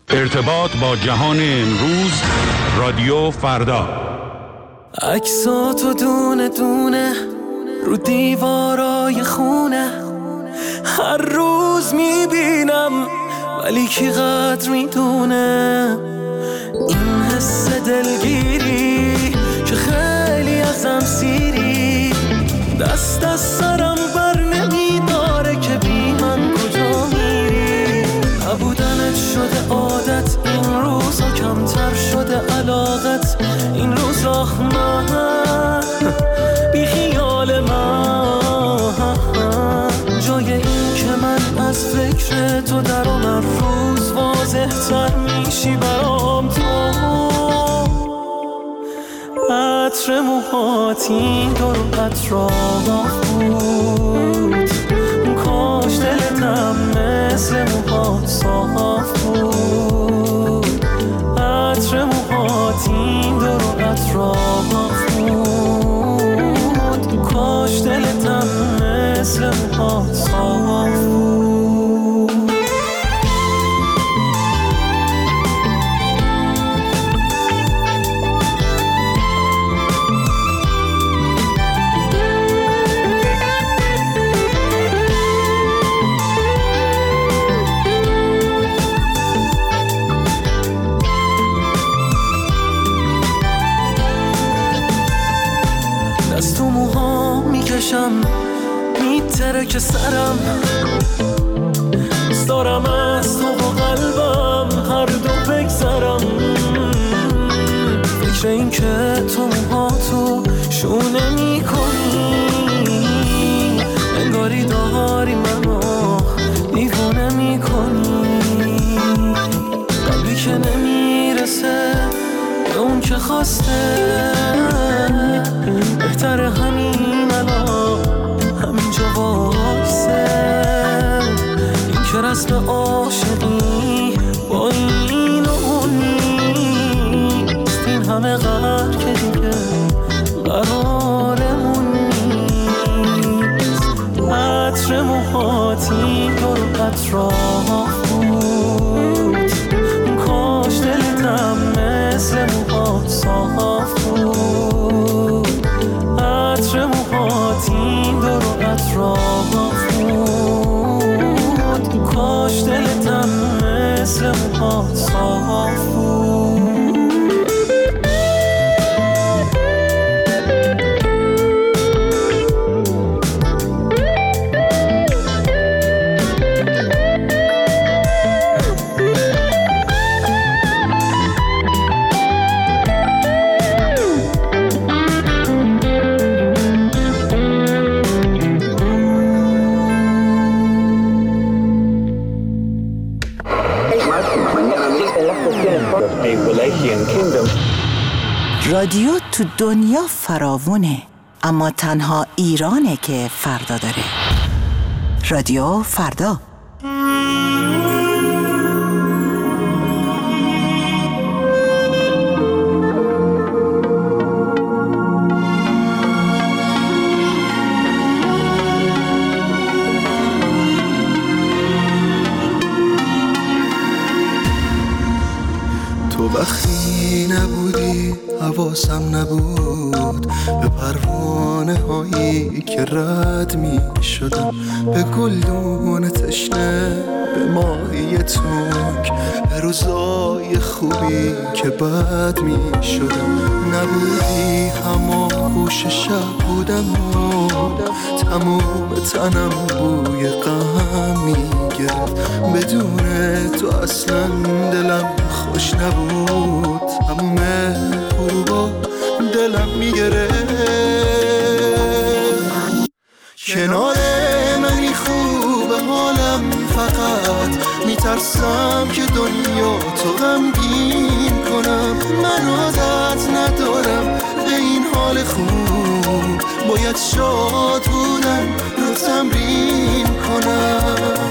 ارتباط با جهان امروز، رادیو فردا. عکساتو دونه دونه رو دیوارای خونه هر روز میبینم، ولی کی قدر میدونه این حس دلگیری که خیلی ازم سیری، دست از سرم بر نمیداره که بی من کجا میری. نبودنت شده عادت، این روزا کمتر شده علاقت، این روزا من بی خیال من، جای این که من از فکر تو درام هر روز واضح تر میشی برام. تو عطر موهاتی دور اطراف بود، کاش دلتم مثل موهات صاف بود. عطر موهاتی دور اطراف بود، کاش دلتم مثل موهات صاف بود. دست تو موها میکشم میتره که سرم، دوست دارم از تو و قلبم هر دو بگذرم. فکر این که تو موهاتو شونه میکنی، انگاری داری منو دیوونه میکنی. قلبی که نمیرسه به اون که خواسته، بهتره همین الان همینجا وایسه. این که رسم عاشقی با این و اون نیست، این همه قرار که دیگه قرارمون نیست. عطر موهاتی دور اطراف بود، کاش دلتم مثل موهات صاف بود. عطر موهاتی دور اطراف بود، کاش دلتم مثل موهات صاف بود. رادیو تو دنیا فراوونه، اما تنها ایرانه که فردا داره. رادیو فردا. تو وقتی نبودی حواسم نبود به پروانه هایی که رد می شدم، به گلدون تشنه، به ماهی تنگ، به روزای خوبی که بد می شدم. نبودی هما گوش شب بودم و تموم تنم بوی غم می گرفت. بدون تو اصلا دلم خوش نبود، تموم غروبا دلم میگرفت. کنار منی خوبه حالم، فقط میترسم که دنیا تو غمگین کنم. من عادت ندارم به این حال خوب، باید شاد بودن رو تمرین کنم.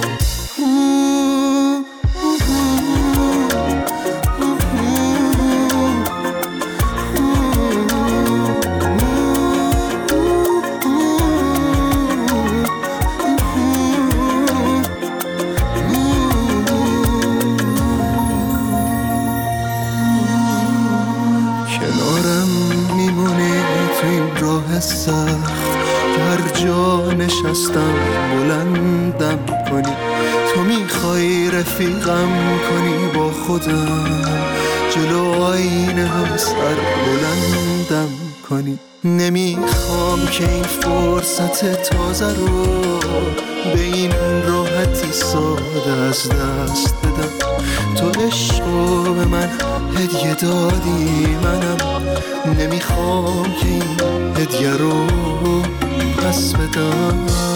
رفیقم کنی با خودم، جلو آینه هم سر بلندم کنی. نمیخوام که این فرصت تازه رو به این راحتی ساده از دست بدم. تو عشقو به من هدیه دادی، منم نمیخوام که این هدیه رو پس بدم.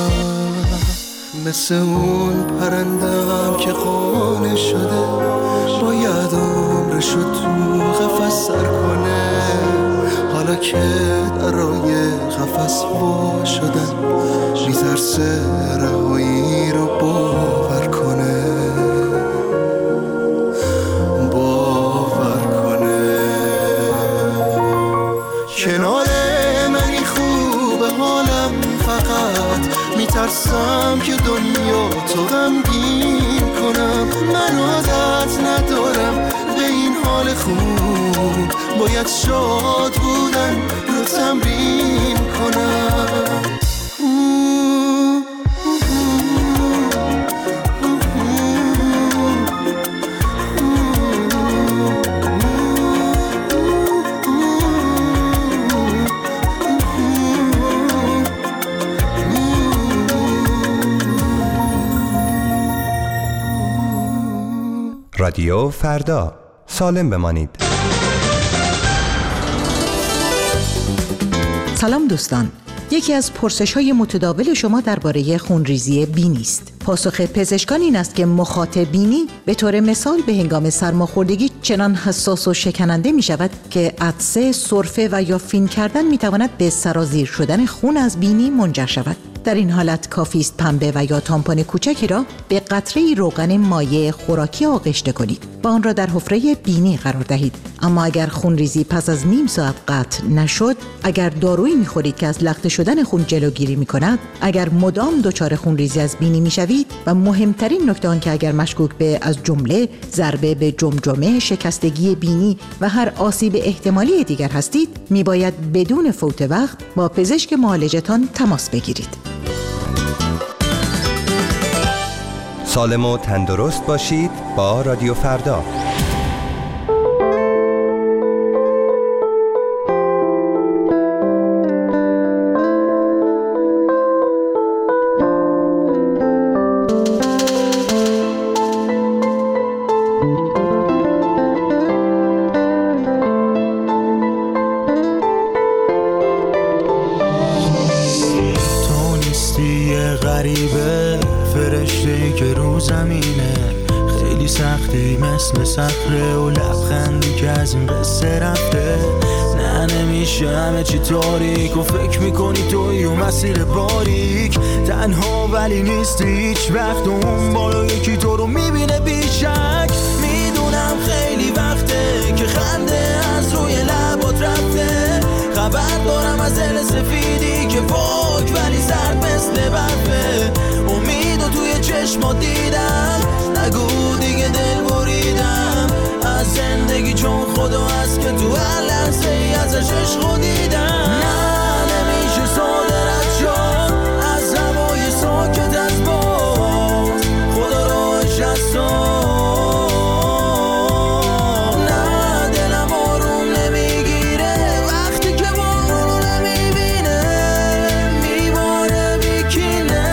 مثل اون پرندم که قانع شده، باید عمرشو تو قفس سر کنه. حالا که درای قفس وا شدن، میترسه رهایی رو باور کنه. کنار منی خوبه حالم، فقط میترسم که دنیا تو غمگین کنم. من عادت ندارم به این حال خوب، باید شاد بودن رو تمرین کنم. رادیو فردا، سالم بمانید. سلام دوستان، یکی از پرسش‌های متداول شما درباره خونریزی بینی است. پاسخ پزشکان این است که مخاط بینی به طور مثال به هنگام سرماخوردگی چنان حساس و شکننده می شود که عطسه، سرفه و یا فین کردن می تواند به سرازیر شدن خون از بینی منجر شود. در این حالت کافی است پنبه و یا تامپون کوچکی را به قطره‌ای روغن مایع خوراکی آغشته کنید و آن را در حفره بینی قرار دهید. اما اگر خونریزی پس از نیم ساعت قطع نشد، اگر دارویی می‌خورید که از لخته شدن خون جلوگیری می‌کند، اگر مدام دچار خونریزی از بینی می‌شوید و مهمترین نکته آن که اگر مشکوک به از جمله ضربه به جمجمه، شکستگی بینی و هر آسیب احتمالی دیگر هستید، می‌باید بدون فوت وقت با پزشک معالجتان تماس بگیرید. سالم و تندرست باشید با رادیو فردا. تو نیستی غریبه، فرشته‌ای که رو زمینه، خیلی سختی مثل صخره و لبخندی که از این قصه رفته. نه نمیشه همه چی تاریک و فکر میکنی توی و مسیر باریک. تنها ولی نیستی هیچ وقت، اون بالا یکی تو رو میبینه بیشک. میدونم خیلی وقته که خنده از روی لبات رفته، خبر دارم از دل سفیدی که پاک ولی سرد مثل برفه. امیدو توی چشمات دیدم، نگو دیگه دل بریدم از زندگی، چون خدا هست که تو هر لحظه ای ازش عشقو دیدم. نه نمیشه ساده رد شد از هوای ساکت از باز، خدا راهش هست. نه دلم آروم نمیگیره وقتی که بارونو نمیبینه، میباره بیکینه.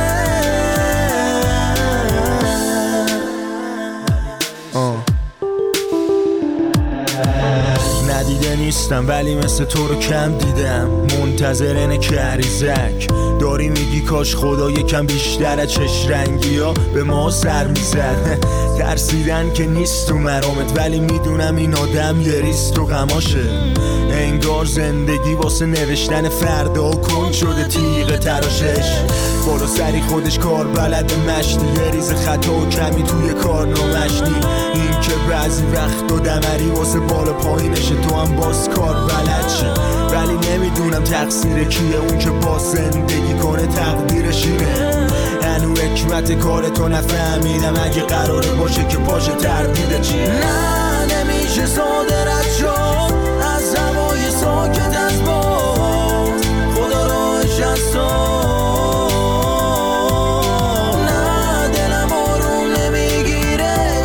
ندیده نیستم ولی مثل تو رو کم دیدم، منتظر اینه که عریزک داری میگی کاش خدا یکم بیشتر از چش رنگی ها به ما سر میزد. ترسیدن که نیست تو مرامت، ولی میدونم این آدم یه ریز تو غماشه. انگار زندگی واسه نوشتن فردا کن شده تیغ تراشش. بالا سری خودش کار بلد مشتی، یه ریز خطا و کمی توی کارنامشتی. این که بعضی وقت و دمری واسه بالا پایینشه، تو هم باز کار بلد شی. ولی نمیدونم تقصیر کیه، اون که با زندگی کنه تقدیرش اینه. هنو حکمت کارتو نفهمیدم، اگه قراره باشه که پاشه تردیده چیه. نه نمیشه ساده رد شد از هوای ساکت از باز، خدا راهش هست. نه دلم آروم نمیگیره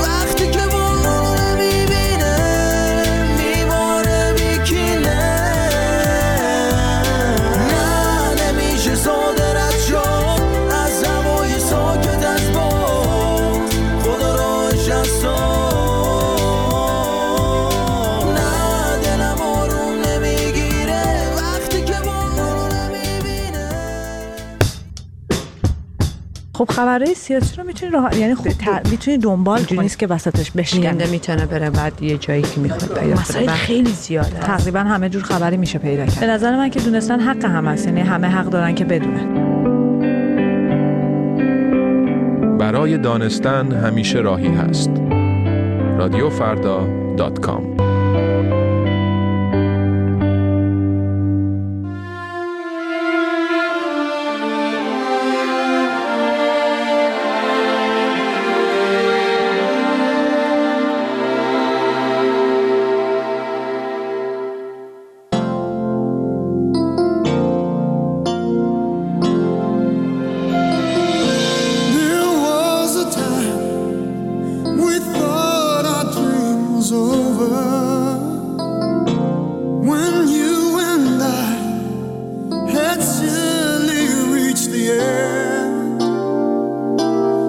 خب خبرهای سیاسی رو میتونی یعنی میتونی دنبال کنی، نیست که وسطش بشکنه. میتونه بره بعد یه جایی که میخواد پیدا کنه. مسائل خیلی زیاده، تقریبا همه جور خبری میشه پیدا کرد. به نظر من که دونستن حق همه است، یعنی همه حق دارن که بدونن. برای دانستن همیشه راهی هست. radiofarda.com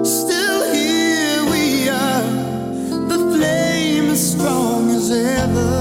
Strong as ever.